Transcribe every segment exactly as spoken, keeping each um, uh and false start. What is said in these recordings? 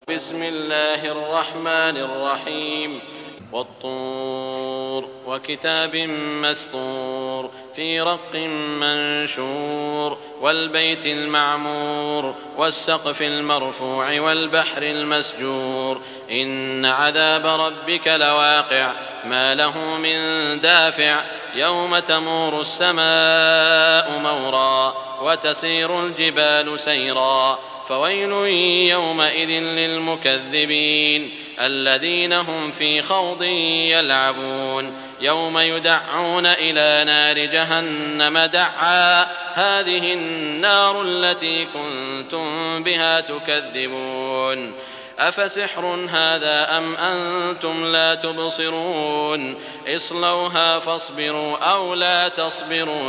بسم الله الرحمن الرحيم والطور وكتاب مسطور في رق منشور والبيت المعمور والسقف المرفوع والبحر المسجور إن عذاب ربك لواقع ما له من دافع يوم تمور السماء مورا وتسير الجبال سيرا فويل يومئذ للمكذبين الذين هم في خوض يلعبون يوم يدعون إلى نار جهنم دعا هذه النار التي كنتم بها تكذبون أفسحر هذا أم أنتم لا تبصرون اصلوها فاصبروا أو لا تصبروا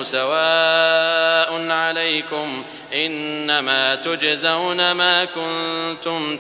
سواء عليكم إنما تجزون ما كنتم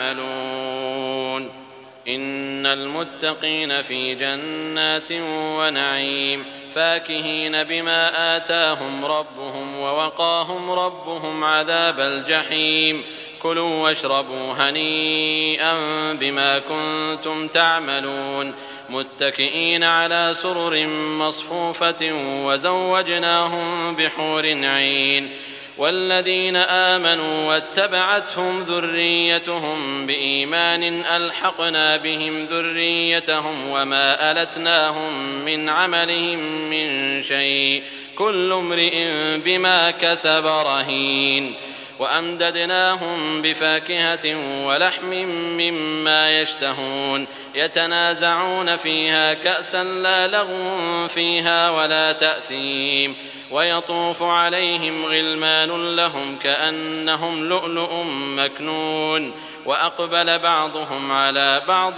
تعملون إن المتقين في جنات ونعيم فاكهين بما آتاهم ربهم ووقاهم ربهم عذاب الجحيم كلوا واشربوا هنيئا بما كنتم تعملون متكئين على سرر مصفوفة وزوجناهم بحور عين والذين آمنوا واتبعتهم ذريتهم بإيمان ألحقنا بهم ذريتهم وما ألتناهم من عملهم من شيء كل امرئ بما كسب رهين وأمددناهم بفاكهة ولحم مما يشتهون يتنازعون فيها كأسا لا لغو فيها ولا تأثيم ويطوف عليهم غلمان لهم كأنهم لؤلؤ مكنون وأقبل بعضهم على بعض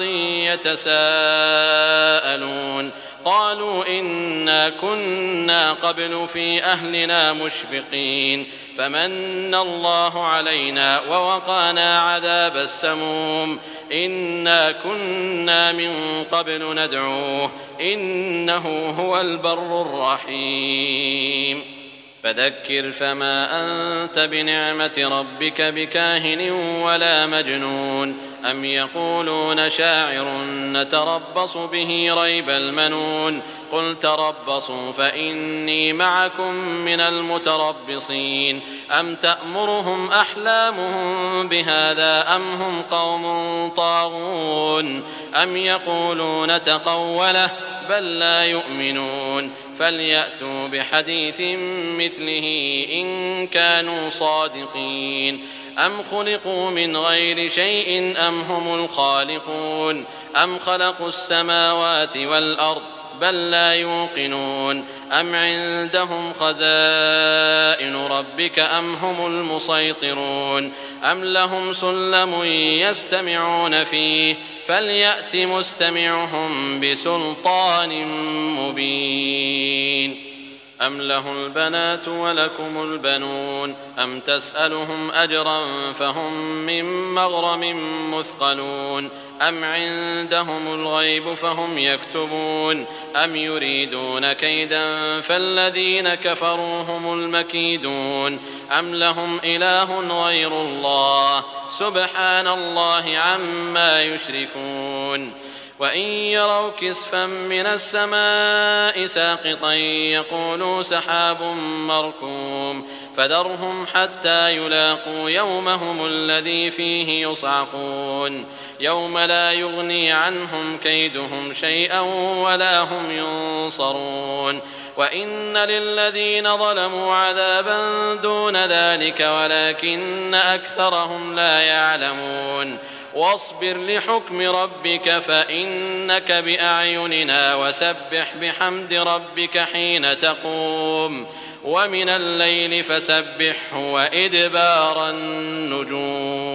يتساءلون قالوا إنا كنا قبل في أهلنا مشفقين فمن الله علينا ووقانا عذاب السموم إنا كنا من قبل ندعوه إنه هو البر الرحيم فذكر فما أنت بنعمة ربك بكاهن ولا مجنون أم يقولون شاعر نتربص به ريب المنون قل تربصوا فإني معكم من المتربصين أم تأمرهم أحلامهم بهذا أم هم قوم طاغون أم يقولون تقوله بل لا يؤمنون فليأتوا بحديث مثله إن كانوا صادقين أم خلقوا من غير شيء أم هم الخالقون أم خلقوا السماوات والأرض بل لا يوقنون أم عندهم خزائن ربك أم هم المسيطرون أم لهم سلم يستمعون فيه فليأت مستمعهم بسلطان مبين أم له البنات ولكم البنون أم تسألهم أجرا فهم من مغرم مثقلون أم عندهم الغيب فهم يكتبون أم يريدون كيدا فالذين كفروا هم المكيدون أم لهم إله غير الله سبحان الله عما يشركون وإن يروا كسفا من السماء ساقطا يقولوا سحاب مركوم فذرهم حتى يلاقوا يومهم الذي فيه يصعقون يوم لا يغني عنهم كيدهم شيئا ولا هم ينصرون وإن للذين ظلموا عذابا دون ذلك ولكن أكثرهم لا يعلمون واصبر لحكم ربك فإنك بأعيننا وسبح بحمد ربك حين تقوم ومن الليل فسبحه وإدبار النجوم